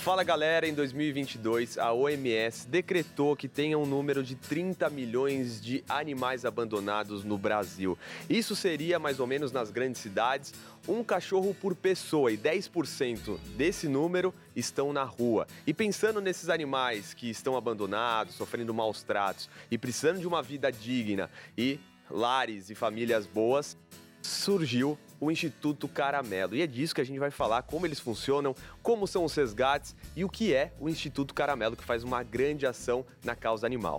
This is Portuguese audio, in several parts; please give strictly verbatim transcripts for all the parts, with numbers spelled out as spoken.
Fala galera, em dois mil e vinte e dois a O M S decretou que tenha um número de trinta milhões de animais abandonados no Brasil. Isso seria, mais ou menos nas grandes cidades, um cachorro por pessoa e dez por cento desse número estão na rua. E pensando nesses animais que estão abandonados, sofrendo maus tratos e precisando de uma vida digna e lares e famílias boas, surgiu o Instituto Caramelo. E é disso que a gente vai falar, como eles funcionam, como são os resgates e o que é o Instituto Caramelo, que faz uma grande ação na causa animal.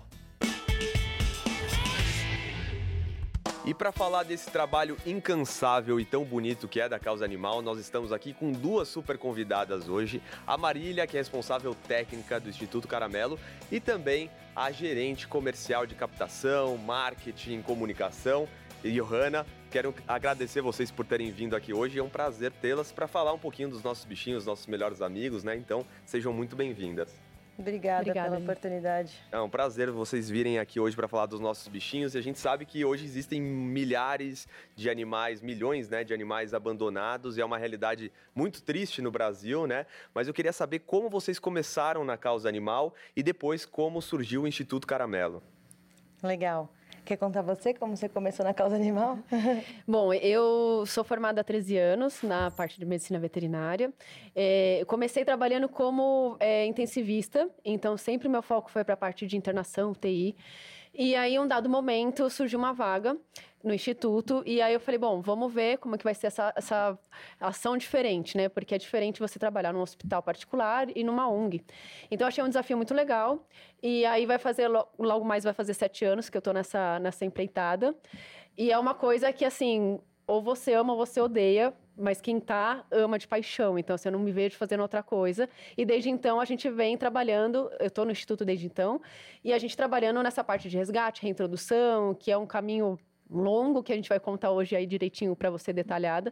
E para falar desse trabalho incansável e tão bonito que é da causa animal, nós estamos aqui com duas super convidadas hoje. A Marília, que é responsável técnica do Instituto Caramelo, e também a gerente comercial de captação, marketing, comunicação, Johanna. Quero agradecer vocês por terem vindo aqui hoje. É um prazer tê-las para falar um pouquinho dos nossos bichinhos, nossos melhores amigos, né? Então, sejam muito bem-vindas. Obrigada, Obrigada pela gente. oportunidade. É um prazer vocês virem aqui hoje para falar dos nossos bichinhos. E a gente sabe que hoje existem milhares de animais, milhões, né, de animais abandonados. E é uma realidade muito triste no Brasil, né? Mas eu queria saber como vocês começaram na causa animal e depois como surgiu o Instituto Caramelo. Legal. Quer contar você como você começou na causa animal? Bom, eu sou formada há treze anos na parte de medicina veterinária. É, eu comecei trabalhando como é, intensivista, então sempre meu foco foi para a parte de internação, U T I. E aí, em um dado momento, surgiu uma vaga no Instituto, e aí eu falei, bom, vamos ver como é que vai ser essa, essa ação diferente, né? Porque é diferente você trabalhar num hospital particular e numa O N G. Então, eu achei um desafio muito legal, e aí vai fazer, logo mais vai fazer sete anos que eu tô nessa, nessa empreitada. E é uma coisa que, assim, ou você ama ou você odeia, mas quem tá, ama de paixão. Então, assim, eu não me vejo fazendo outra coisa. E desde então, a gente vem trabalhando, eu tô no Instituto desde então, e a gente trabalhando nessa parte de resgate, reintrodução, que é um caminho longo, que a gente vai contar hoje aí direitinho para você detalhada.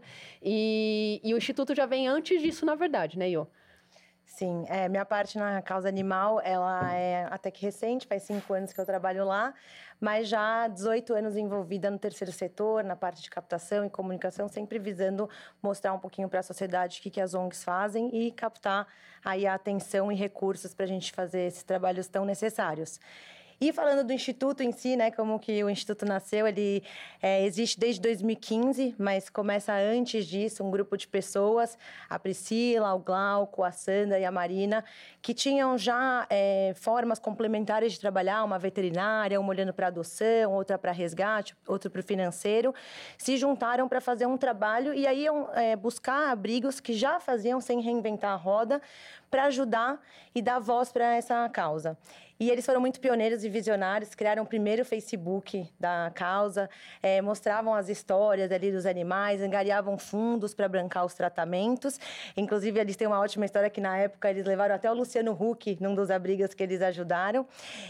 E, e o Instituto já vem antes disso, na verdade, né, Iô? Sim, é, minha parte na causa animal, ela é até que recente, faz cinco anos que eu trabalho lá, mas já há dezoito anos envolvida no terceiro setor, na parte de captação e comunicação, sempre visando mostrar um pouquinho para a sociedade o que, que as O N Gs fazem e captar aí a atenção e recursos para a gente fazer esses trabalhos tão necessários. E falando do Instituto em si, né, como que o Instituto nasceu, ele é, existe desde dois mil e quinze, mas começa antes disso, um grupo de pessoas, a Priscila, o Glauco, a Sandra e a Marina, que tinham já é, formas complementares de trabalhar, uma veterinária, uma olhando para adoção, outra para resgate, outra para o financeiro, se juntaram para fazer um trabalho e aí iam é, buscar abrigos que já faziam sem reinventar a roda, para ajudar e dar voz para essa causa. E eles foram muito pioneiros e visionários, criaram o primeiro Facebook da causa, é, mostravam as histórias ali dos animais, angariavam fundos para bancar os tratamentos. Inclusive, eles têm uma ótima história que, na época, eles levaram até o Luciano Huck, num dos abrigos que eles ajudaram.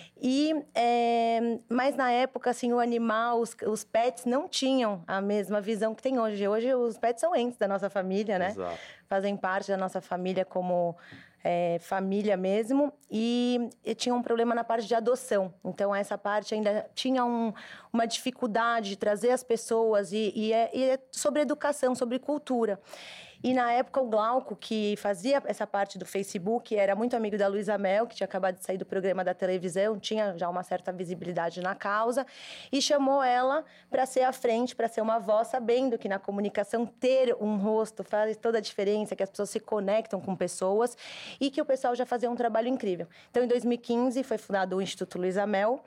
E, é, mas, na época, assim, o animal, os, os pets não tinham a mesma visão que tem hoje. Hoje, os pets são entes da nossa família, né? Exato. Fazem parte da nossa família como... É, família mesmo, e, e tinha um problema na parte de adoção. Então, essa parte ainda tinha um, uma dificuldade de trazer as pessoas, e, e, é, e é sobre educação, sobre cultura. E, na época, o Glauco, que fazia essa parte do Facebook, era muito amigo da Luísa Mel, que tinha acabado de sair do programa da televisão, tinha já uma certa visibilidade na causa, e chamou ela para ser à frente, para ser uma voz, sabendo que na comunicação ter um rosto faz toda a diferença, que as pessoas se conectam com pessoas, e que o pessoal já fazia um trabalho incrível. Então, em dois mil e quinze, foi fundado o Instituto Luísa Mel,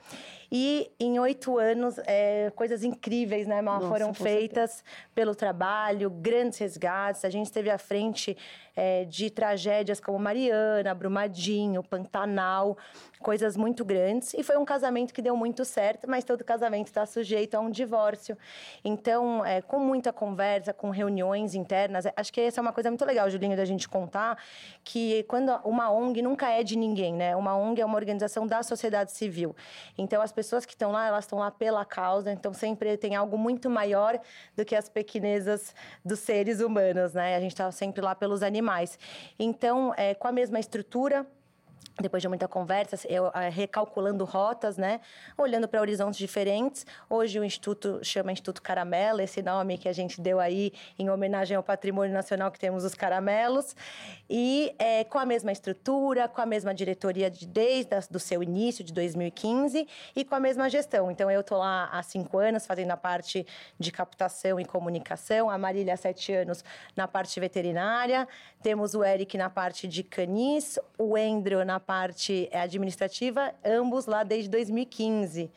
e em oito anos, é, coisas incríveis, né, Mal, Nossa, foram feitas certeza. Pelo trabalho, grandes resgates. A gente esteve à frente é, de tragédias como Mariana, Brumadinho, Pantanal, coisas muito grandes. E foi um casamento que deu muito certo, mas todo casamento está sujeito a um divórcio. Então, é, com muita conversa, com reuniões internas, acho que essa é uma coisa muito legal, Julinho, da gente contar, que quando uma O N G nunca é de ninguém, né? Uma O N G é uma organização da sociedade civil. Então, as pessoas que estão lá, elas estão lá pela causa, então sempre tem algo muito maior do que as pequenezas dos seres humanos, né? A gente está sempre lá pelos animais. Então, é, com a mesma estrutura, depois de muita conversa, eu eh, recalculando rotas, né? Olhando para horizontes diferentes. Hoje o Instituto chama Instituto Caramelo, esse nome que a gente deu aí em homenagem ao patrimônio nacional que temos os caramelos. E eh, com a mesma estrutura, com a mesma diretoria de, desde o do seu início, de dois mil e quinze, e com a mesma gestão. Então, eu estou lá há cinco anos fazendo a parte de captação e comunicação, a Marília há sete anos na parte veterinária, temos o Eric na parte de canis, o Endro na parte administrativa, ambos lá desde dois mil e quinze.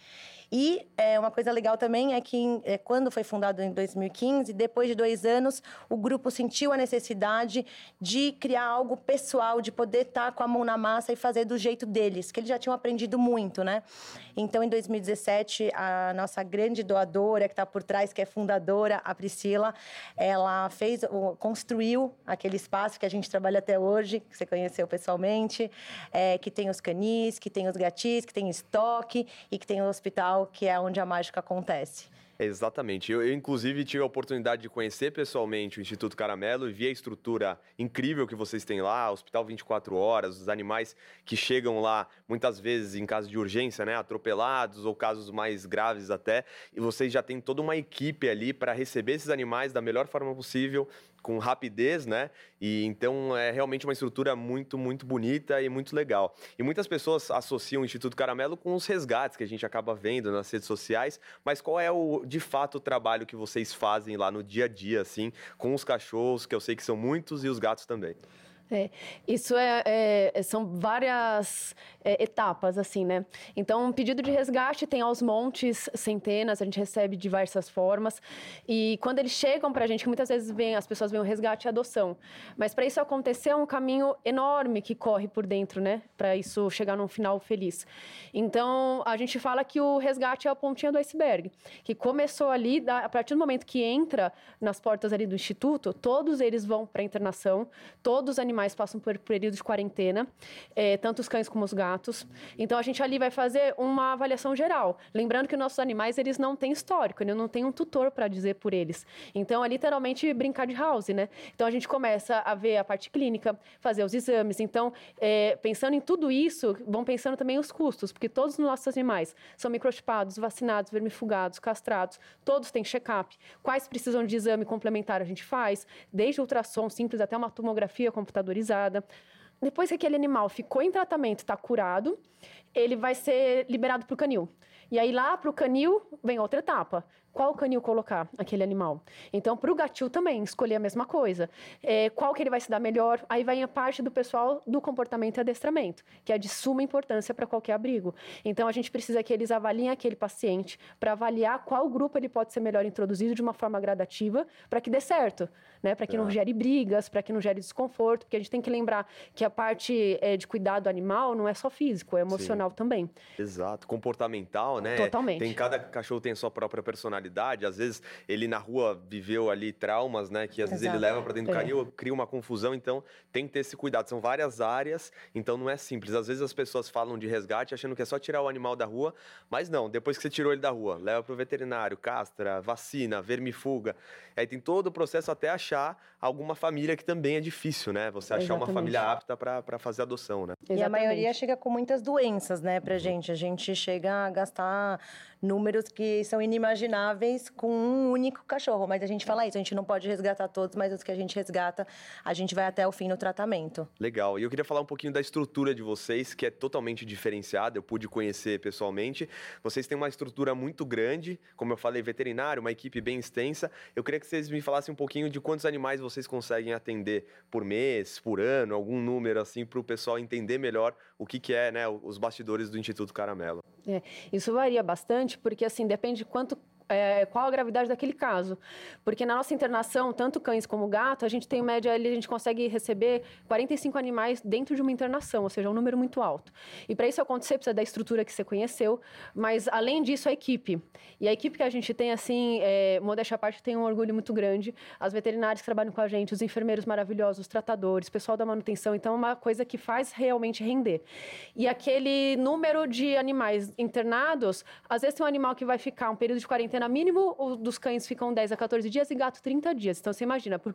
E é, uma coisa legal também é que, é, quando foi fundado em dois mil e quinze, depois de dois anos, o grupo sentiu a necessidade de criar algo pessoal, de poder estar com a mão na massa e fazer do jeito deles, que eles já tinham aprendido muito, né? Então, em dois mil e dezessete, a nossa grande doadora, que está por trás, que é fundadora, a Priscila, ela fez, construiu aquele espaço que a gente trabalha até hoje, que você conheceu pessoalmente, é, que tem os canis, que tem os gatis, que tem estoque e que tem o hospital, que é onde a mágica acontece. Exatamente. Eu, eu, inclusive, tive a oportunidade de conhecer pessoalmente o Instituto Caramelo e vi a estrutura incrível que vocês têm lá, hospital vinte e quatro horas, os animais que chegam lá, muitas vezes em caso de urgência, né, atropelados ou casos mais graves até, e vocês já têm toda uma equipe ali para receber esses animais da melhor forma possível, com rapidez, né? E então é realmente uma estrutura muito, muito bonita e muito legal. E muitas pessoas associam o Instituto Caramelo com os resgates que a gente acaba vendo nas redes sociais, mas qual é o, de fato, o trabalho que vocês fazem lá no dia a dia, assim, com os cachorros, que eu sei que são muitos, e os gatos também? É, isso é, é, são várias é, etapas, assim, né? Então, um pedido de resgate tem aos montes, centenas, a gente recebe de diversas formas. E quando eles chegam pra gente, que muitas vezes vem, as pessoas veem o resgate e a adoção. Mas para isso acontecer, é um caminho enorme que corre por dentro, né? Para isso chegar num final feliz. Então, a gente fala que o resgate é a pontinha do iceberg, que começou ali, a partir do momento que entra nas portas ali do Instituto, todos eles vão para internação, todos os animais passam por período de quarentena, é, tanto os cães como os gatos. Então, a gente ali vai fazer uma avaliação geral. Lembrando que nossos animais, eles não têm histórico, eles não têm um tutor para dizer por eles. Então, é literalmente brincar de house, né? Então, a gente começa a ver a parte clínica, fazer os exames. Então, é, pensando em tudo isso, vão pensando também os custos, porque todos os nossos animais são microchipados, vacinados, vermifugados, castrados, todos têm check-up. Quais precisam de exame complementar a gente faz, desde ultrassom simples até uma tomografia computadorizada. Depois que aquele animal ficou em tratamento, está curado, ele vai ser liberado para o canil. E aí, lá para o canil, vem outra etapa. Qual canil colocar aquele animal? Então, para o gatil também, escolher a mesma coisa. É, qual que ele vai se dar melhor? Aí vai a parte do pessoal do comportamento e adestramento, que é de suma importância para qualquer abrigo. Então, a gente precisa que eles avaliem aquele paciente para avaliar qual grupo ele pode ser melhor introduzido de uma forma gradativa para que dê certo, né? Para que não gere brigas, para que não gere desconforto, porque a gente tem que lembrar que a parte é, de cuidado animal não é só físico, é emocional. Sim. Também. Exato. Comportamental, né? Totalmente. Tem, cada cachorro tem a sua própria personalidade. Às vezes ele na rua viveu ali traumas, né? Que às Exato. Vezes ele leva para dentro do canil, é. Cria uma confusão. Então tem que ter esse cuidado. São várias áreas, então não é simples. Às vezes as pessoas falam de resgate achando que é só tirar o animal da rua, mas não. Depois que você tirou ele da rua, leva para o veterinário, castra, vacina, vermifuga. Aí tem todo o processo até achar alguma família, que também é difícil, né? Você achar Exatamente. Uma família apta para fazer adoção, né? E Exatamente. a maioria chega com muitas doenças, né, pra gente. A gente chega a gastar números que são inimagináveis com um único cachorro. Mas a gente fala isso, a gente não pode resgatar todos, mas os que a gente resgata, a gente vai até o fim no tratamento. Legal. E eu queria falar um pouquinho da estrutura de vocês, que é totalmente diferenciada. Eu pude conhecer pessoalmente. Vocês têm uma estrutura muito grande, como eu falei, veterinário, uma equipe bem extensa. Eu queria que vocês me falassem um pouquinho de quantos animais vocês conseguem atender por mês, por ano, algum número assim, para o pessoal entender melhor o que, que é, né, os bastidores do Instituto Caramelo. É, isso varia bastante, porque assim, depende de quanto... É, qual a gravidade daquele caso. Porque na nossa internação, tanto cães como gato, a gente tem, em média, a gente consegue receber quarenta e cinco animais dentro de uma internação, ou seja, um número muito alto. E para isso acontecer, precisa da estrutura que você conheceu, mas, além disso, a equipe. E a equipe que a gente tem, assim, é, modéstia à parte, tem um orgulho muito grande. As veterinárias que trabalham com a gente, os enfermeiros maravilhosos, os tratadores, pessoal da manutenção. Então, é uma coisa que faz realmente render. E aquele número de animais internados, às vezes tem um animal que vai ficar um período de quarentena mínimo, os dos cães ficam dez a quatorze dias e gato trinta dias. Então, você imagina, por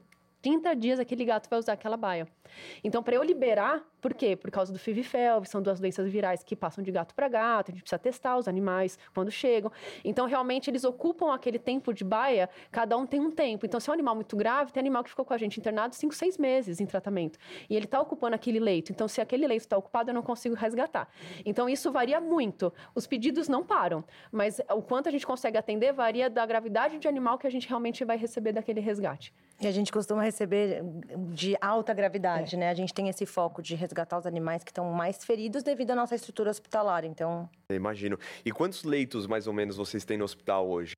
trinta dias aquele gato vai usar aquela baia. Então, para eu liberar, por quê? Por causa do F I V e F E L V, são duas doenças virais que passam de gato para gato, a gente precisa testar os animais quando chegam. Então, realmente, eles ocupam aquele tempo de baia, cada um tem um tempo. Então, se é um animal muito grave, tem animal que ficou com a gente internado cinco, seis meses em tratamento. E ele está ocupando aquele leito. Então, se aquele leito está ocupado, eu não consigo resgatar. Então, isso varia muito. Os pedidos não param, mas o quanto a gente consegue atender varia da gravidade de animal que a gente realmente vai receber daquele resgate. E a gente costuma receber de alta gravidade, é. né? A gente tem esse foco de resgatar os animais que estão mais feridos devido à nossa estrutura hospitalar, então... Eu imagino. E quantos leitos, mais ou menos, vocês têm no hospital hoje?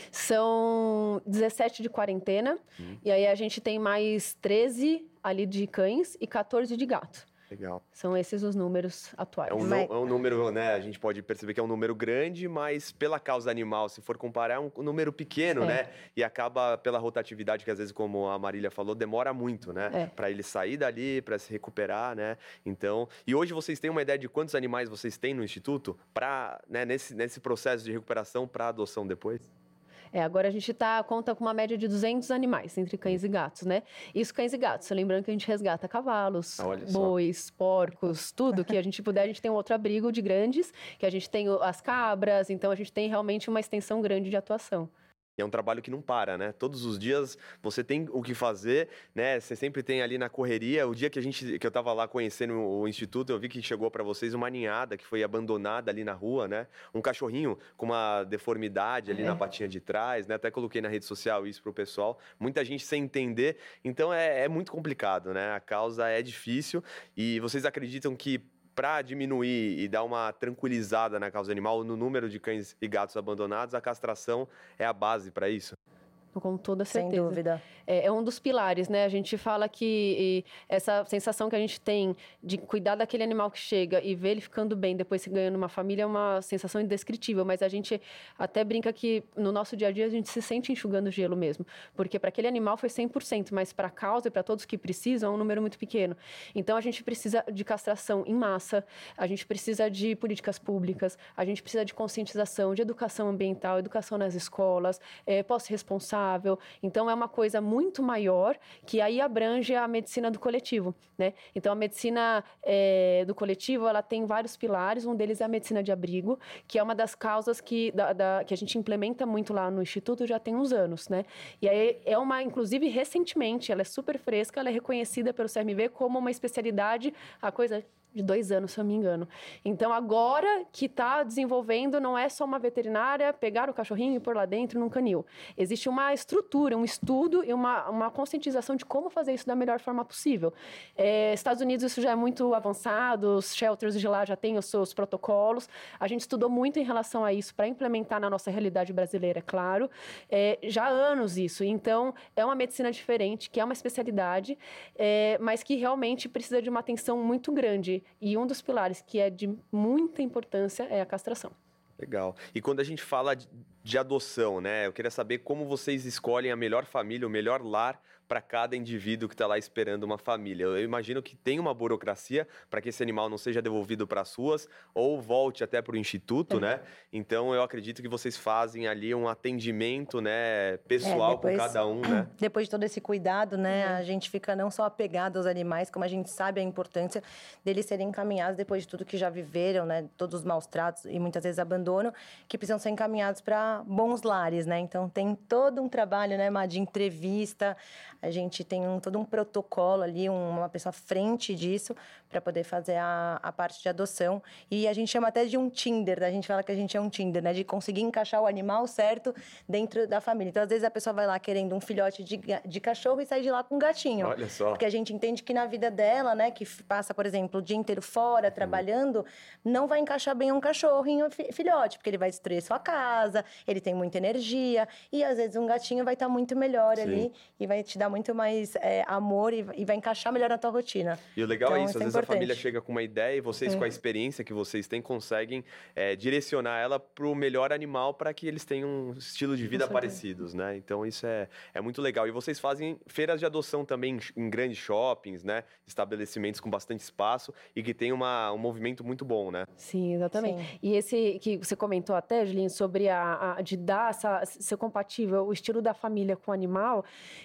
São dezessete de quarentena, hum. e aí a gente tem mais treze ali de cães e quatorze de gato. Legal. São esses os números atuais. É um, mas... é um número, né? A gente pode perceber que é um número grande, mas pela causa animal, se for comparar, é um número pequeno, é. né? E acaba pela rotatividade, que às vezes, como a Marília falou, demora muito, né? É. Para ele sair dali, para se recuperar, né? Então, e hoje vocês têm uma ideia de quantos animais vocês têm no Instituto para, né, nesse, nesse processo de recuperação para adoção depois? É, agora a gente tá, conta com uma média de duzentos animais, entre cães e gatos, né? Isso cães e gatos. Lembrando que a gente resgata cavalos, bois, porcos, tudo que a gente puder. A gente tem um outro abrigo de grandes, que a gente tem as cabras, então a gente tem realmente uma extensão grande de atuação. E é um trabalho que não para, né? Todos os dias você tem o que fazer, né? Você sempre tem ali na correria. O dia que a gente, que eu tava lá conhecendo o instituto, eu vi que chegou para vocês uma ninhada que foi abandonada ali na rua, né? Um cachorrinho com uma deformidade ali é. na patinha de trás, né? Até coloquei na rede social isso pro pessoal. Muita gente sem entender. Então é, é muito complicado, né? A causa é difícil e vocês acreditam que para diminuir e dar uma tranquilizada na causa animal, no número de cães e gatos abandonados, a castração é a base para isso? Com toda certeza. Sem dúvida. É, é um dos pilares, né? A gente fala que essa sensação que a gente tem de cuidar daquele animal que chega e ver ele ficando bem, depois se ganhando uma família, é uma sensação indescritível. Mas a gente até brinca que no nosso dia a dia a gente se sente enxugando gelo mesmo. Porque para aquele animal foi cem por cento, mas para a causa e para todos que precisam é um número muito pequeno. Então a gente precisa de castração em massa, a gente precisa de políticas públicas, a gente precisa de conscientização, de educação ambiental, educação nas escolas, é, posse responsável. Então, é uma coisa muito maior que aí abrange a medicina do coletivo, né? Então, a medicina é, do coletivo, ela tem vários pilares. Um deles é a medicina de abrigo, que é uma das causas que, da, da, que a gente implementa muito lá no Instituto já tem uns anos, né? E aí, é uma, inclusive, recentemente, ela é super fresca, ela é reconhecida pelo C M V como uma especialidade, a coisa... de dois anos, se eu não me engano. Então, agora que está desenvolvendo, não é só uma veterinária pegar o cachorrinho e pôr lá dentro num canil. Existe uma estrutura, um estudo e uma, uma conscientização de como fazer isso da melhor forma possível. É, Estados Unidos, isso já é muito avançado, os shelters de lá já têm os seus protocolos. A gente estudou muito em relação a isso para implementar na nossa realidade brasileira, é claro. É, já há anos isso. Então, é uma medicina diferente, que é uma especialidade, é, mas que realmente precisa de uma atenção muito grande. E um dos pilares que é de muita importância é a castração. Legal. E quando a gente fala de, de adoção, né? Eu queria saber como vocês escolhem a melhor família, o melhor lar para cada indivíduo que está lá esperando uma família. Eu imagino que tem uma burocracia para que esse animal não seja devolvido para as ruas ou volte até para o instituto, é. né? Então, eu acredito que vocês fazem ali um atendimento, né, pessoal é, depois, com cada um, né? Depois de todo esse cuidado, né, a gente fica não só apegado aos animais, como a gente sabe a importância deles serem encaminhados depois de tudo que já viveram, né, todos os maus tratos e muitas vezes abandono, que precisam ser encaminhados para bons lares, né? Então, tem todo um trabalho, né, Má, de entrevista. A gente tem um, todo um protocolo ali, uma pessoa à frente disso, para poder fazer a, a parte de adoção. E a gente chama até de um Tinder, a gente fala que a gente é um Tinder, né? De conseguir encaixar o animal certo dentro da família. Então, às vezes, a pessoa vai lá querendo um filhote de, de cachorro e sai de lá com um gatinho. Olha só. Porque a gente entende que na vida dela, né, que passa, por exemplo, o dia inteiro fora, trabalhando, hum. não vai encaixar bem um cachorrinho filhote, porque ele vai destruir sua casa, ele tem muita energia, e às vezes um gatinho vai estar muito melhor Sim. ali, e vai te dar muito mais é, amor e, e vai encaixar melhor na tua rotina. E o legal então, é isso, às vezes importante. A família chega com uma ideia e vocês, Sim. com a experiência que vocês têm, conseguem é, direcionar ela para o melhor animal para que eles tenham um estilo de vida parecidos, né? Então isso é, é muito legal. E vocês fazem feiras de adoção também em grandes shoppings, né? Estabelecimentos com bastante espaço e que tem uma, um movimento muito bom, né? Sim, exatamente. Sim. E esse que você comentou até, Julinho, sobre a, a de dar essa, ser compatível o estilo da família com o animal, e ter, isso tem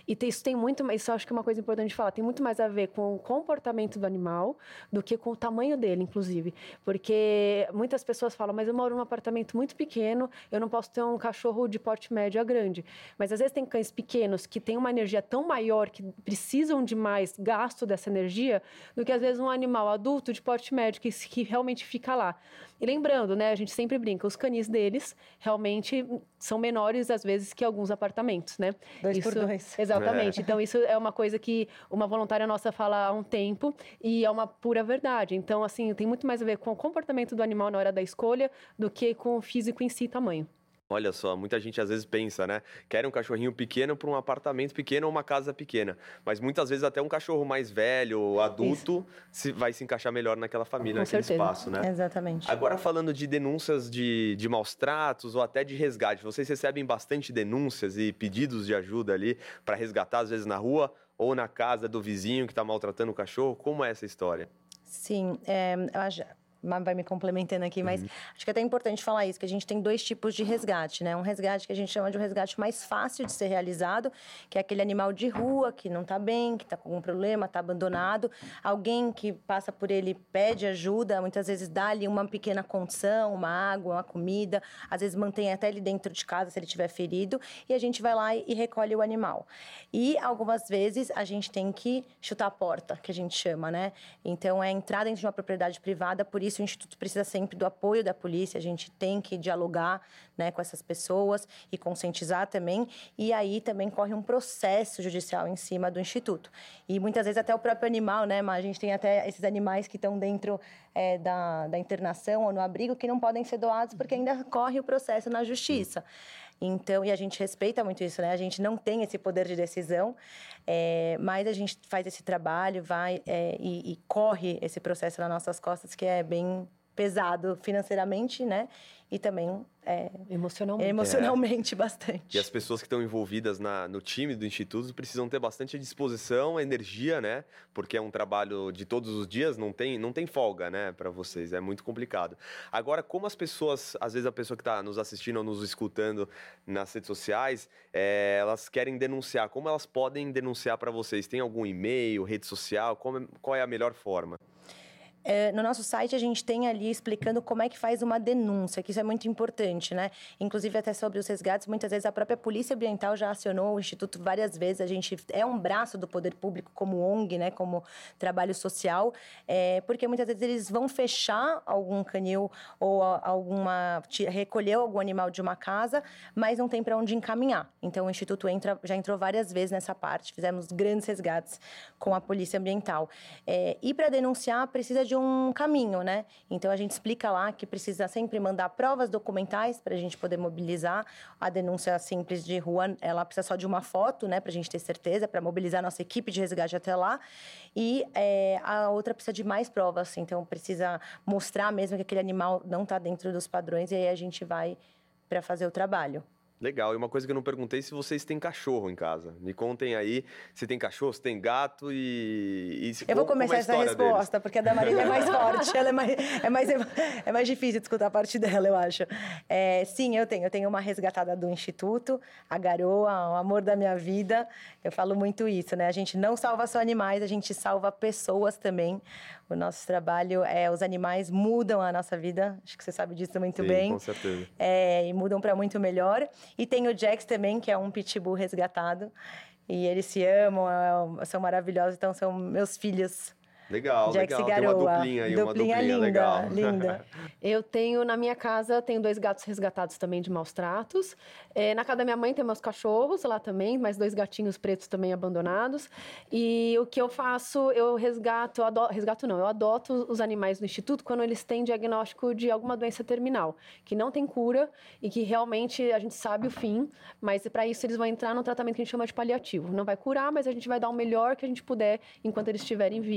tem muito mais, isso eu acho que é uma coisa importante de falar, tem muito mais a ver com o comportamento do animal do que com o tamanho dele, inclusive. Porque muitas pessoas falam, mas eu moro num apartamento muito pequeno, eu não posso ter um cachorro de porte médio a grande. Mas às vezes tem cães pequenos que têm uma energia tão maior, que precisam de mais gasto dessa energia, do que às vezes um animal adulto de porte médio, que, que realmente fica lá. E lembrando, né, a gente sempre brinca, os canis deles realmente são menores, às vezes, que alguns apartamentos, né? Dois isso, por dois. Exatamente. É. Então, isso é uma coisa que uma voluntária nossa fala há um tempo e é uma pura verdade. Então, assim, tem muito mais a ver com o comportamento do animal na hora da escolha do que com o físico em si, tamanho. Olha só, muita gente às vezes pensa, né? Quer um cachorrinho pequeno para um apartamento pequeno ou uma casa pequena. Mas muitas vezes até um cachorro mais velho, adulto, se, vai se encaixar melhor naquela família, Com naquele certeza. espaço, né? Exatamente. Agora falando de denúncias de, de maus tratos ou até de resgate, vocês recebem bastante denúncias e pedidos de ajuda ali para resgatar, às vezes na rua ou na casa do vizinho que está maltratando o cachorro? Como é essa história? Sim, é, eu acho... vai me complementando aqui, mas uhum. acho que é até importante falar isso, que a gente tem dois tipos de resgate, né? Um resgate que a gente chama de um resgate mais fácil de ser realizado, que é aquele animal de rua, que não tá bem, que tá com algum problema, tá abandonado. Alguém que passa por ele pede ajuda, muitas vezes dá ali uma pequena condição, uma água, uma comida, às vezes mantém até ele dentro de casa se ele estiver ferido, e a gente vai lá e recolhe o animal. E algumas vezes a gente tem que chutar a porta, que a gente chama, né? Então é entrar dentro de uma propriedade privada, por isso isso o Instituto precisa sempre do apoio da polícia, a gente tem que dialogar, né, com essas pessoas e conscientizar também, e aí também corre um processo judicial em cima do Instituto. E muitas vezes até o próprio animal, né, mas a gente tem até esses animais que estão dentro é, da, da internação ou no abrigo que não podem ser doados porque ainda corre o processo na justiça. Então, e a gente respeita muito isso, né? A gente não tem esse poder de decisão, é, mas a gente faz esse trabalho, vai é, e, e corre esse processo nas nossas costas, que é bem pesado financeiramente, né? E também é, emocionalmente, emocionalmente é. bastante. E as pessoas que estão envolvidas na, no time do Instituto precisam ter bastante disposição, energia, né? Porque é um trabalho de todos os dias, não tem, não tem folga, né? Para vocês, é muito complicado. Agora, como as pessoas, às vezes a pessoa que está nos assistindo ou nos escutando nas redes sociais, é, elas querem denunciar, como elas podem denunciar para vocês? Tem algum e-mail, rede social? Como, qual é a melhor forma? É, no nosso site, a gente tem ali explicando como é que faz uma denúncia, que isso é muito importante, né? Inclusive, até sobre os resgates, muitas vezes a própria Polícia Ambiental já acionou o Instituto várias vezes. A gente é um braço do poder público como O N G, né? Como trabalho social, é, porque muitas vezes eles vão fechar algum canil ou alguma... recolher algum animal de uma casa, mas não tem para onde encaminhar. Então, o Instituto entra, já entrou várias vezes nessa parte. Fizemos grandes resgates com a Polícia Ambiental. É, e para denunciar, precisa de um caminho, né? Então, a gente explica lá que precisa sempre mandar provas documentais para a gente poder mobilizar. A denúncia simples de rua, ela precisa só de uma foto, né? Para a gente ter certeza, para mobilizar a nossa equipe de resgate até lá. E é, a outra precisa de mais provas. Então, precisa mostrar mesmo que aquele animal não está dentro dos padrões e aí a gente vai para fazer o trabalho. Legal. E uma coisa que eu não perguntei, se vocês têm cachorro em casa. Me contem aí se tem cachorro, se tem gato e... e se, eu vou começar essa resposta, deles. Porque a da Marília é mais forte. Ela é mais, é, mais, é mais difícil de escutar a parte dela, eu acho. É, sim, eu tenho. Eu tenho uma resgatada do Instituto, a Garoa, o amor da minha vida. Eu falo muito isso, né? A gente não salva só animais, a gente salva pessoas também. O nosso trabalho é... Os animais mudam a nossa vida. Acho que você sabe disso muito sim, bem. Com certeza. É, e mudam para muito melhor. E tem o Jax também, que é um pitbull resgatado. E eles se amam, são maravilhosos. Então, são meus filhos. Legal, Jax legal. E Garoa. Tem uma duplinha aí, duplinha uma duplinha linda, legal. linda. Eu tenho, na minha casa, tenho dois gatos resgatados também de maus tratos. É, na casa da minha mãe tem meus cachorros lá também, mais dois gatinhos pretos também abandonados. E o que eu faço, eu resgato, eu adoto, resgato não, eu adoto os animais no Instituto quando eles têm diagnóstico de alguma doença terminal, que não tem cura e que realmente a gente sabe o fim, mas para isso eles vão entrar num tratamento que a gente chama de paliativo. Não vai curar, mas a gente vai dar o melhor que a gente puder enquanto eles estiverem vivos.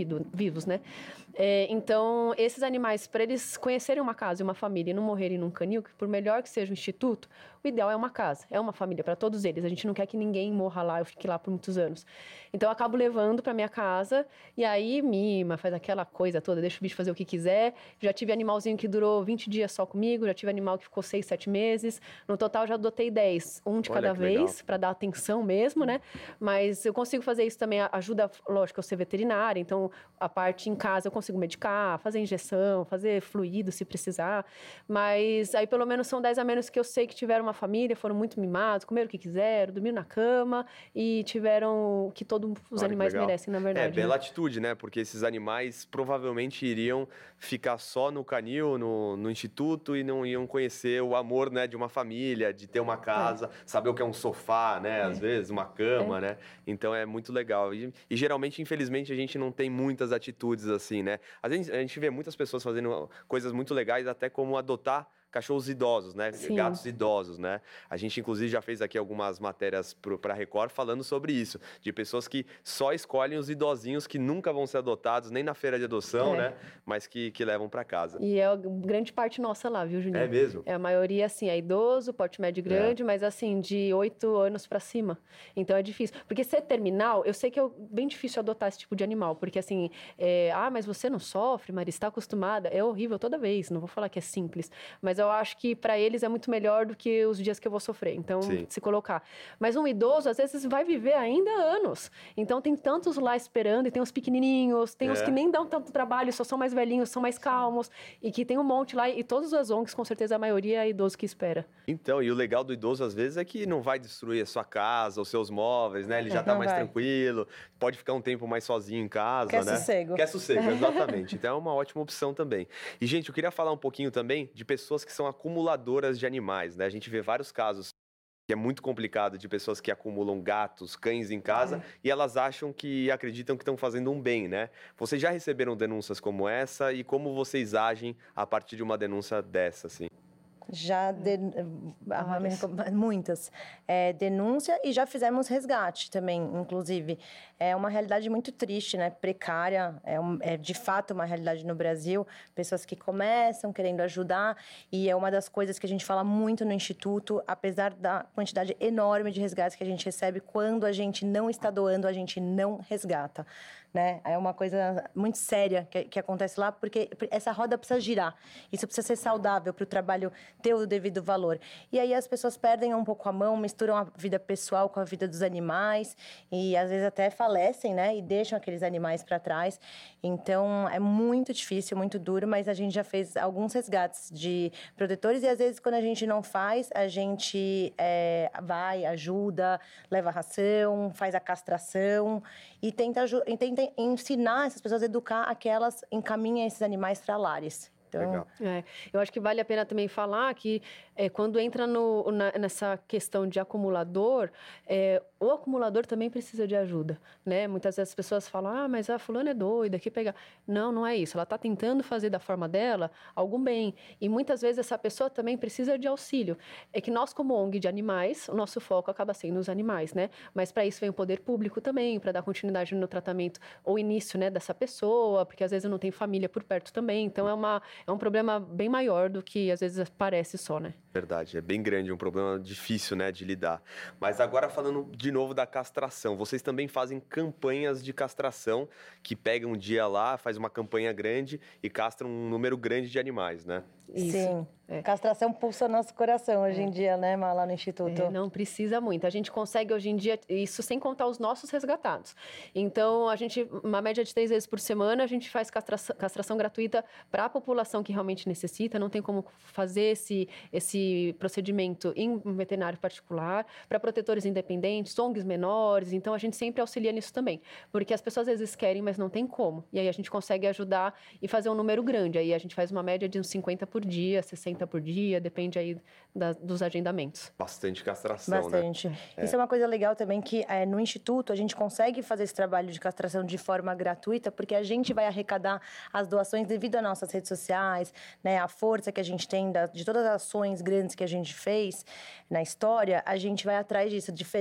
vivos, né? É, então, esses animais, para eles conhecerem uma casa e uma família e não morrerem num canil, que por melhor que seja o instituto, o ideal é uma casa, é uma família para todos eles. A gente não quer que ninguém morra lá, eu fique lá por muitos anos. Então, eu acabo levando para minha casa e aí mima, faz aquela coisa toda, deixa o bicho fazer o que quiser. Já tive animalzinho que durou vinte dias só comigo, já tive animal que ficou seis, sete meses. No total, já adotei dez, um de Olha, cada que vez, para dar atenção mesmo, né? Mas eu consigo fazer isso também, ajuda, lógico, eu ser veterinária, então a parte em casa eu consigo medicar, fazer injeção, fazer fluido se precisar. Mas aí pelo menos são dez a menos que eu sei que tiveram uma família, foram muito mimados, comeram o que quiseram, dormiram na cama e tiveram o que todos os Olha, animais merecem, na verdade. É, bela né? atitude, né? Porque esses animais provavelmente iriam ficar só no canil, no, no instituto e não iam conhecer o amor, né, de uma família, de ter uma casa, é. saber o que é um sofá, né? É. Às vezes, uma cama, é. né? Então é muito legal. E, e geralmente, infelizmente, a gente não tem muitas atitudes assim, né? Às vezes a gente vê muitas pessoas fazendo coisas muito legais, até como adotar cachorros idosos, né? Sim. Gatos idosos, né? A gente, inclusive, já fez aqui algumas matérias para a Record falando sobre isso, de pessoas que só escolhem os idosinhos que nunca vão ser adotados, nem na feira de adoção, é. né? Mas que, que levam para casa. E é grande parte nossa lá, viu, Juninho? É mesmo? É, a maioria, assim, é idoso, porte médio grande, é. mas, assim, de oito anos para cima. Então, é difícil. Porque ser terminal, eu sei que é bem difícil adotar esse tipo de animal, porque, assim, é, ah, mas você não sofre, Maria, está acostumada. É horrível toda vez, não vou falar que é simples, mas eu acho que para eles é muito melhor do que os dias que eu vou sofrer. Então, Sim. se colocar. Mas um idoso, às vezes, vai viver ainda anos. Então, tem tantos lá esperando, e tem os pequenininhos, tem é. os que nem dão tanto trabalho, só são mais velhinhos, são mais calmos, e que tem um monte lá, e todas as O N Gs, com certeza, a maioria é idoso que espera. Então, e o legal do idoso, às vezes, é que não vai destruir a sua casa, os seus móveis, né? Ele já tá mais vai. tranquilo, pode ficar um tempo mais sozinho em casa, Quer né? sossego. Quer sossego, exatamente. Então, é uma ótima opção também. E, gente, eu queria falar um pouquinho também de pessoas que são acumuladoras de animais, né? A gente vê vários casos que é muito complicado de pessoas que acumulam gatos, cães em casa é. e elas acham que acreditam que estão fazendo um bem, né? Vocês já receberam denúncias como essa e como vocês agem a partir de uma denúncia dessa, assim? Já, de, muitas. É, denúncia e já fizemos resgate também, inclusive. É uma realidade muito triste, né? Precária, é, um, é de fato uma realidade no Brasil. Pessoas que começam querendo ajudar e é uma das coisas que a gente fala muito no Instituto, apesar da quantidade enorme de resgates que a gente recebe, quando a gente não está doando, a gente não resgata. Né? É uma coisa muito séria que, que acontece lá, porque essa roda precisa girar. Isso precisa ser saudável para o trabalho ter o devido valor. E aí as pessoas perdem um pouco a mão, misturam a vida pessoal com a vida dos animais e às vezes até falecem, né? E deixam aqueles animais para trás. Então é muito difícil, muito duro, mas a gente já fez alguns resgates de protetores e às vezes quando a gente não faz, a gente é, vai, ajuda, leva a ração, faz a castração e tenta, e tenta ensinar essas pessoas a educar aquelas, encaminha esses animais para lares. Então, é, eu acho que vale a pena também falar que é, quando entra no, na, nessa questão de acumulador, é, o acumulador também precisa de ajuda, né? Muitas vezes as pessoas falam, ah, mas a fulana é doida, que pegar... Não, não é isso. Ela está tentando fazer da forma dela algum bem. E muitas vezes essa pessoa também precisa de auxílio. É que nós, como O N G de animais, o nosso foco acaba sendo os animais, né? Mas para isso vem o poder público também, para dar continuidade no tratamento ou início, né, dessa pessoa, porque às vezes não tem família por perto também. Então é uma... É um problema bem maior do que às vezes parece só, né? Verdade, é bem grande, um problema difícil, né, de lidar. Mas agora falando de novo da castração, vocês também fazem campanhas de castração, que pegam um dia lá, faz uma campanha grande e castram um número grande de animais, né? Isso. Sim. É. Castração pulsa nosso coração hoje é. em dia, né, Má, lá no Instituto? É, não precisa muito. A gente consegue hoje em dia, isso sem contar os nossos resgatados. Então, a gente, uma média de três vezes por semana, a gente faz castração, castração gratuita para a população que realmente necessita. Não tem como fazer esse, esse procedimento em um veterinário particular, para protetores independentes, O N Gs menores. Então, a gente sempre auxilia nisso também. Porque as pessoas às vezes querem, mas não tem como. E aí a gente consegue ajudar e fazer um número grande. Aí a gente faz uma média de uns cinquenta por dia, sessenta por dia, depende aí da, dos agendamentos. Bastante castração, Bastante. né? Isso é. é uma coisa legal também, que é, no Instituto a gente consegue fazer esse trabalho de castração de forma gratuita, porque a gente vai arrecadar as doações devido às nossas redes sociais, né, a força que a gente tem da, de todas as ações grandes que a gente fez na história, a gente vai atrás disso, diferente de uma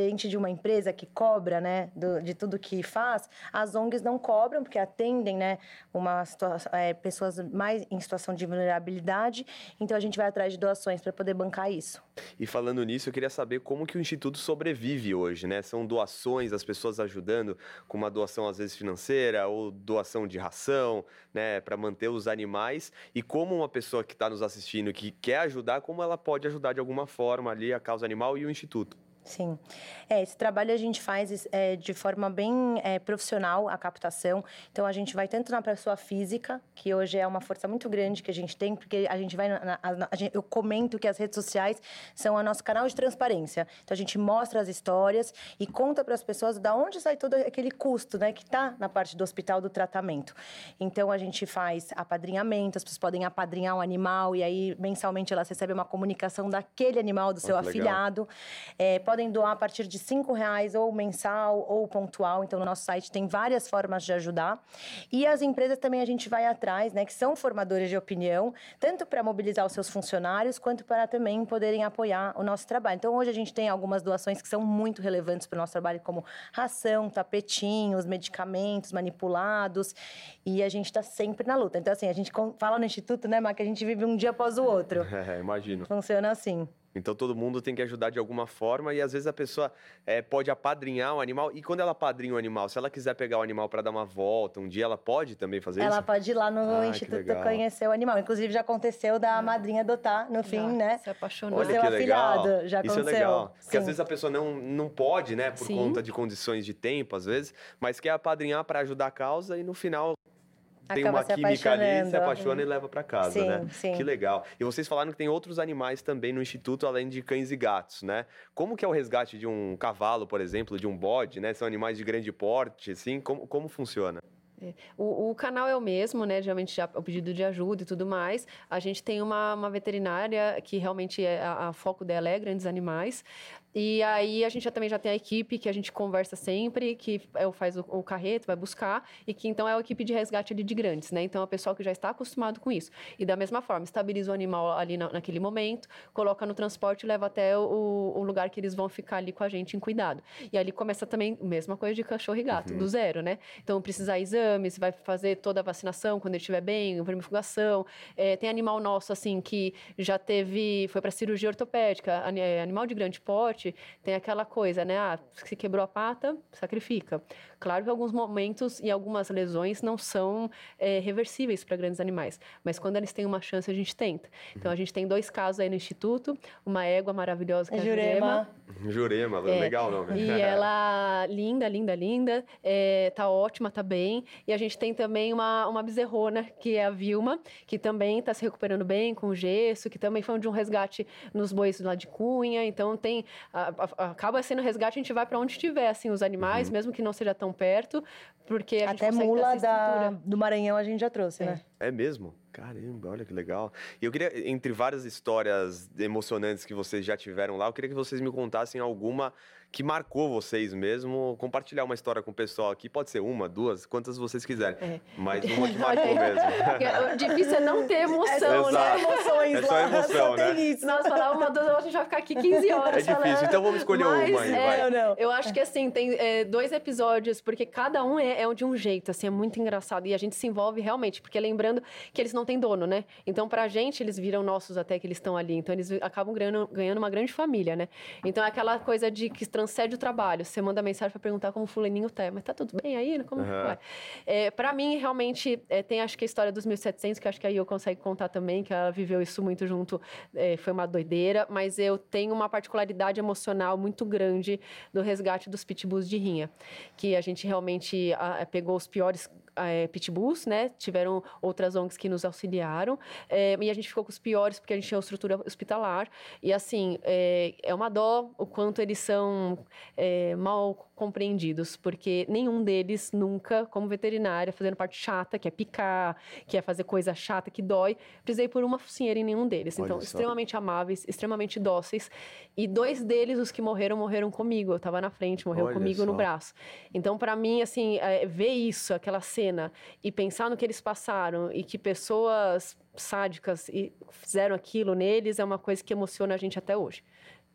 empresa que cobra, né, do, de tudo que faz, as O N Gs não cobram, porque atendem, né, uma situação, é, pessoas mais em situação de vulnerabilidade, então a gente vai atrás de doações para poder bancar isso. E falando nisso, eu queria saber como que o Instituto sobrevive hoje, né? São doações, as pessoas ajudando com uma doação às vezes financeira ou doação de ração, né, para manter os animais, e como uma pessoa que está nos assistindo, que quer ajudar, como ela pode ajudar de alguma forma ali a causa animal e o Instituto. Sim. É, esse trabalho a gente faz é, de forma bem é, profissional, a captação. Então, a gente vai tanto na pessoa física, que hoje é uma força muito grande que a gente tem, porque a gente vai... Na, na, a gente, eu comento que as redes sociais são o nosso canal de transparência. Então, a gente mostra as histórias e conta para as pessoas de onde sai todo aquele custo, né, que está na parte do hospital do tratamento. Então, a gente faz apadrinhamento, as pessoas podem apadrinhar um animal e aí, mensalmente, elas recebem uma comunicação daquele animal, do seu Muito afilhado. É, podem doar a partir de cinco reais, ou mensal, ou pontual. Então, no nosso site tem várias formas de ajudar. E as empresas também a gente vai atrás, né, que são formadores de opinião, tanto para mobilizar os seus funcionários, quanto para também poderem apoiar o nosso trabalho. Então, hoje a gente tem algumas doações que são muito relevantes para o nosso trabalho, como ração, tapetinhos, medicamentos manipulados, e a gente está sempre na luta. Então, assim, a gente fala no Instituto, né, Má, que a gente vive um dia após o outro. É, imagino. Funciona assim. Então, todo mundo tem que ajudar de alguma forma e, às vezes, a pessoa é, pode apadrinhar o animal. E quando ela apadrinha o animal, se ela quiser pegar o animal para dar uma volta, um dia ela pode também fazer ela isso? Ela pode ir lá no ah, Instituto conhecer o animal. Inclusive, já aconteceu da é. madrinha adotar, no fim, já, né? Se apaixonou. Olha o seu que afilhado. Legal. Já aconteceu. Isso é legal. Porque, Sim. às vezes, a pessoa não, não pode, né? Por Sim. conta de condições de tempo, às vezes. Mas quer apadrinhar para ajudar a causa e, no final... tem Acaba uma química ali, se apaixona hum. e leva para casa, sim, né? Sim. Que legal. E vocês falaram que tem outros animais também no Instituto, além de cães e gatos, né? Como que é o resgate de um cavalo, por exemplo, de um bode, né? São animais de grande porte, assim, como, como funciona? É. O, o canal é o mesmo, né? Geralmente já o pedido de ajuda e tudo mais. A gente tem uma, uma veterinária que realmente é, a, a foco dela é grandes animais. E aí a gente já, também já tem a equipe que a gente conversa sempre, que é, faz o, o carreto, vai buscar, e que então é a equipe de resgate ali de grandes, né? Então é o pessoal que já está acostumado com isso. E da mesma forma, estabiliza o animal ali na, naquele momento, coloca no transporte e leva até o, o lugar que eles vão ficar ali com a gente em cuidado. E ali começa também a mesma coisa de cachorro e gato, uhum. do zero, né? Então precisar exames, vai fazer toda a vacinação quando ele estiver bem, vermifugação. É, tem animal nosso, assim, que já teve, foi para cirurgia ortopédica, animal de grande porte, tem aquela coisa, né? Ah, se quebrou a pata, sacrifica. Claro que alguns momentos e algumas lesões não são é, reversíveis para grandes animais, mas quando eles têm uma chance, a gente tenta. Então, a gente tem dois casos aí no Instituto, uma égua maravilhosa que é a Jurema. Jurema, é, legal, não? E ela, linda, linda, linda, é, tá ótima, tá bem. E a gente tem também uma, uma bezerrona, que é a Vilma, que também está se recuperando bem com gesso, que também foi de um resgate nos bois lá de Cunha. Então, tem... A, a, acaba sendo resgate, a gente vai para onde estiver, assim, os animais, uhum. mesmo que não seja tão perto, porque a gente Até consegue mula ter essa da, do Maranhão a gente já trouxe, é. né? É mesmo? Caramba, olha que legal. E eu queria, entre várias histórias emocionantes que vocês já tiveram lá, eu queria que vocês me contassem alguma que marcou vocês mesmo, compartilhar uma história com o pessoal aqui, pode ser uma, duas, quantas vocês quiserem, é. mas uma que marcou mesmo. O difícil é não ter emoção, é, né? Emoções é só lá, emoção, só né? tem isso. Nós falar uma, duas, a gente vai ficar aqui quinze horas. É difícil, falando. então vamos escolher Mas, uma aí, é, vai. Não, não. Eu acho que, assim, tem é, dois episódios, porque cada um é, é de um jeito, assim, é muito engraçado, e a gente se envolve realmente, porque lembrando que eles não têm dono, né? Então, pra gente, eles viram nossos até que eles estão ali, então eles acabam ganhando, ganhando uma grande família, né? Então, é aquela coisa de que transcende o trabalho. Você manda mensagem para perguntar como o fulaninho tá, mas tá tudo bem aí? Como uhum. vai? É, para mim, realmente, é, tem acho que a história dos mil e setecentos, que acho que aí eu consigo contar também, que ela viveu isso muito junto, é, foi uma doideira, mas eu tenho uma particularidade emocional muito grande do resgate dos pitbulls de rinha, que a gente realmente a, pegou os piores É, pitbulls, né? Tiveram outras O N Gs que nos auxiliaram, é, e a gente ficou com os piores porque a gente tinha uma estrutura hospitalar, e assim, é, é uma dó o quanto eles são é, mal compreendidos, porque nenhum deles nunca, como veterinária, fazendo parte chata, que é picar, que é fazer coisa chata, que dói, precisei por uma focinheira em nenhum deles. Olha então, só. Extremamente amáveis, extremamente dóceis, e dois deles, os que morreram, morreram comigo, eu tava na frente, morreu Olha comigo só. no braço. Então, para mim, assim, é, ver isso, aquela cena, e pensar no que eles passaram, e que pessoas sádicas fizeram aquilo neles, é uma coisa que emociona a gente até hoje.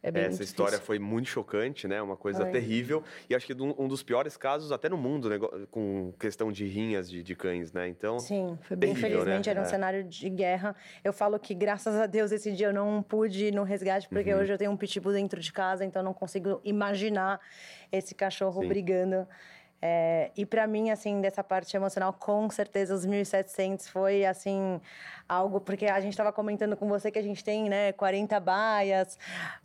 é bem Essa muito história difícil. foi muito chocante, né? Uma coisa Foi. terrível. E acho que um um dos piores casos até no mundo, né? Com questão de rinhas de, de cães, né? Então, Sim, Foi bem terrível, infelizmente né? era um É. cenário de guerra. Eu falo que, graças a Deus, esse dia eu não pude ir no resgate, porque Uhum. hoje eu tenho um pitbull dentro de casa, então eu não consigo imaginar esse cachorro Sim. brigando. É, e para mim, assim, dessa parte emocional, com certeza os mil e setecentos foi, assim, algo... Porque a gente estava comentando com você que a gente tem, né, quarenta baias,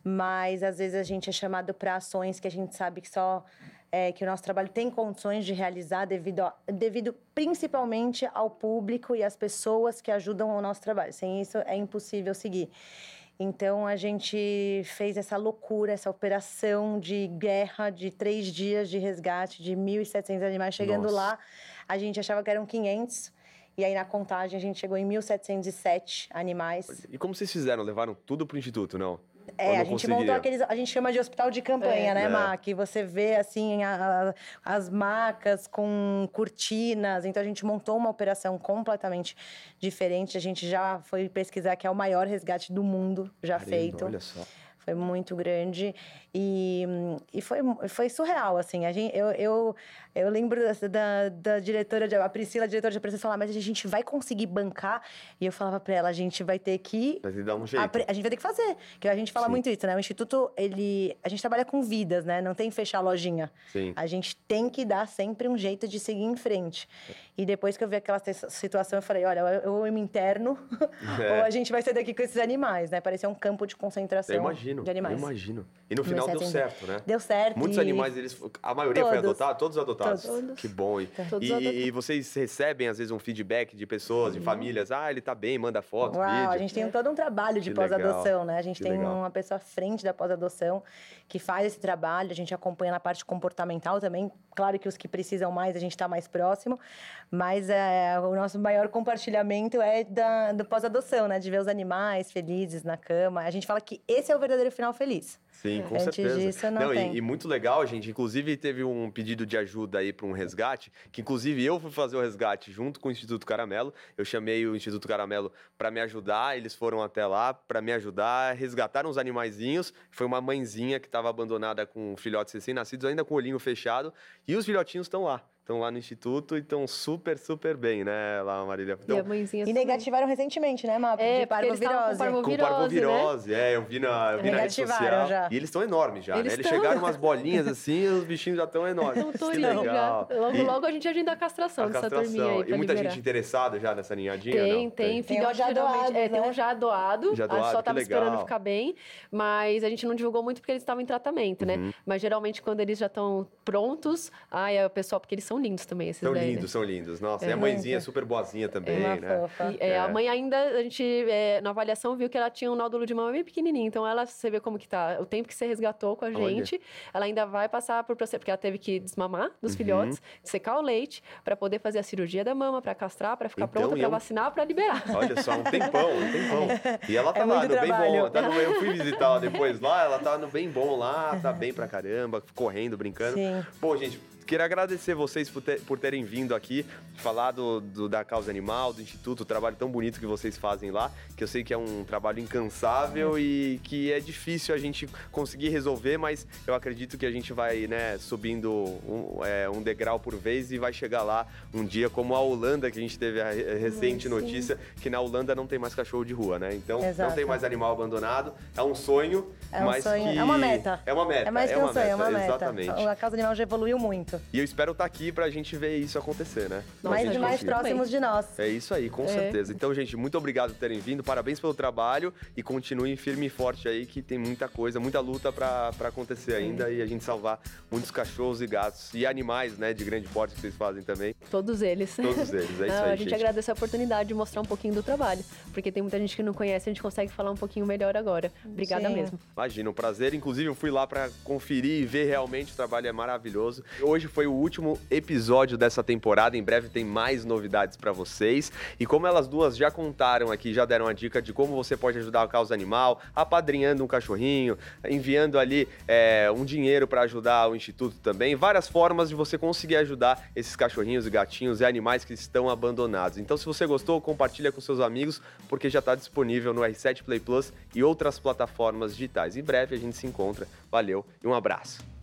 mas às vezes a gente é chamado para ações que a gente sabe que só... É, que o nosso trabalho tem condições de realizar devido, a, devido principalmente ao público e às pessoas que ajudam o nosso trabalho. Sem isso, é impossível seguir. Então, a gente fez essa loucura, essa operação de guerra de três dias de resgate de mil e setecentos animais. Chegando Nossa. lá, a gente achava que eram quinhentos. E aí, na contagem, a gente chegou em mil setecentos e sete animais. E como vocês fizeram? Levaram tudo pro instituto, não? Ou É, não a gente conseguiria? montou aqueles... A gente chama de hospital de campanha, É. né, É. Má? Que você vê, assim, a- a- as macas com cortinas. Então, a gente montou uma operação completamente diferente. A gente já foi pesquisar que é o maior resgate do mundo já Caramba, feito. olha só. Foi muito grande e, e foi, foi surreal, assim. A gente, eu, eu, eu lembro da, da, da diretora, de, a Priscila, a diretora de operações, falar, mas a gente vai conseguir bancar? E eu falava pra ela, a gente vai ter que... Vai ter que dar um jeito. apre- A gente vai ter que fazer. Porque a gente fala Sim. muito isso, né? O Instituto, ele... A gente trabalha com vidas, né? Não tem fechar a lojinha. Sim. A gente tem que dar sempre um jeito de seguir em frente. E depois que eu vi aquela te- situação, eu falei, olha, eu, eu me interno, É. ou a gente vai sair daqui com esses animais, né? Parecia um campo de concentração Eu imagino, de animais. eu imagino. E no final deu mil e setecentos. certo, né? Deu certo. Muitos e- animais, eles, a maioria foi Todos. adotada? Todos adotados? Todos. Que bom. E, Todos e- adotados. e vocês recebem, às vezes, um feedback de pessoas, de famílias. Ah, ele tá bem, manda foto, Uau, vídeo. a gente tem todo um trabalho de Que pós-adoção, legal, né? A gente que tem legal. uma pessoa à frente da pós-adoção que faz esse trabalho, a gente acompanha na parte comportamental também. Claro que os que precisam mais, a gente está mais próximo, mas é, o nosso maior compartilhamento é da, do pós-adoção, né? De ver os animais felizes na cama. A gente fala que esse é o verdadeiro final feliz. Sim, com Antes certeza. disso, não e- tem. E, muito legal, gente. Inclusive, teve um pedido de ajuda aí para um resgate, que inclusive eu fui fazer o resgate junto com o Instituto Caramelo. Eu chamei o Instituto Caramelo para me ajudar, eles foram até lá para me ajudar, resgataram os animaizinhos. Foi uma mãezinha que estava abandonada com filhotes recém-nascidos, ainda com o olhinho fechado, e os filhotinhos estão lá. Estão lá no Instituto e estão super, super bem, né, lá, Marília? E Então, a mãezinha E também. negativaram recentemente, né, Mapa? É, de porque eles estavam com parvovirose. com parvovirose, parvovirose, é, eu vi na, eu vi na rede Negativaram social. já. E eles estão enormes já, Eles né? Eles tão. chegaram umas bolinhas assim e os bichinhos já estão enormes. Então, tô que indo legal. já. Logo, E logo a gente agenda a castração a dessa castração. turminha aí pra E muita liberar. gente interessada já nessa ninhadinha? Tem, não? tem. Tem Filhote um já geralmente. doado, É, tem né? um já doado. Já a doado, só que tava legal. esperando ficar bem, mas a gente não divulgou muito porque eles estavam em tratamento, né? Uhum. Mas geralmente quando eles já estão prontos, ai, é o pessoal, porque eles são lindos também, esses São daí, né? lindos, são lindos. Nossa, e É. a mãezinha é super boazinha também, Uma né? fofa. E, é, É. A mãe ainda, a gente, é, na avaliação, viu que ela tinha um nódulo de mama bem pequenininho. Então, ela, você vê como que tá. O tempo que você resgatou com a Olha. gente, ela ainda vai passar por processo, porque ela teve que desmamar dos Uhum. filhotes, secar o leite, para poder fazer a cirurgia da mama, para castrar, para ficar Então, pronta, e para é um- vacinar, para liberar. Olha só, um tempão, um tempão. E ela tá É lá muito no bem trabalho. bom. Tá no, eu fui visitar ela depois lá, ela tá no bem bom lá, tá bem pra caramba, correndo, brincando. Sim. Bom, gente, queria agradecer vocês por, ter- por terem vindo aqui falar do, do- da causa animal, do Instituto, o trabalho tão bonito que vocês fazem lá, que eu sei que é um trabalho incansável e que é difícil a gente conseguir resolver, mas eu acredito que a gente vai, né, subindo um, é, um degrau por vez e vai chegar lá um dia, como a Holanda, que a gente teve a re- recente sim. notícia, que na Holanda não tem mais cachorro de rua, né? Então, não Exato. tem mais animal abandonado. É um sonho, É um mas sonho, que... é uma meta. É uma meta, É mais que um sonho, é uma meta. exatamente. A causa animal já evoluiu muito. E eu espero estar aqui pra gente ver isso acontecer, né? Pra Mais gente e mais conseguir. próximos de nós. É isso aí, com É. certeza. Então, gente, muito obrigado por terem vindo. Parabéns pelo trabalho e continuem firme e forte aí, que tem muita coisa, muita luta pra pra acontecer ainda e a gente salvar muitos cachorros e gatos e animais, né, de grande porte que vocês fazem também. Todos eles. Todos eles, é isso Não, aí, a gente gente. agradece a oportunidade de mostrar um pouquinho do trabalho, porque tem muita gente que não conhece, a gente consegue falar um pouquinho melhor agora. Obrigada Sim. mesmo. Imagina, um prazer. Inclusive, eu fui lá pra conferir e ver realmente o trabalho é maravilhoso. Hoje hoje foi o último episódio dessa temporada. Em breve tem mais novidades para vocês. E como elas duas já contaram aqui, já deram a dica de como você pode ajudar a causa animal, apadrinhando um cachorrinho, enviando ali é, um dinheiro para ajudar o Instituto também. Várias formas de você conseguir ajudar esses cachorrinhos e gatinhos e animais que estão abandonados. Então, se você gostou, compartilha com seus amigos, porque já está disponível no R sete Play Plus e outras plataformas digitais. Em breve a gente se encontra. Valeu e um abraço.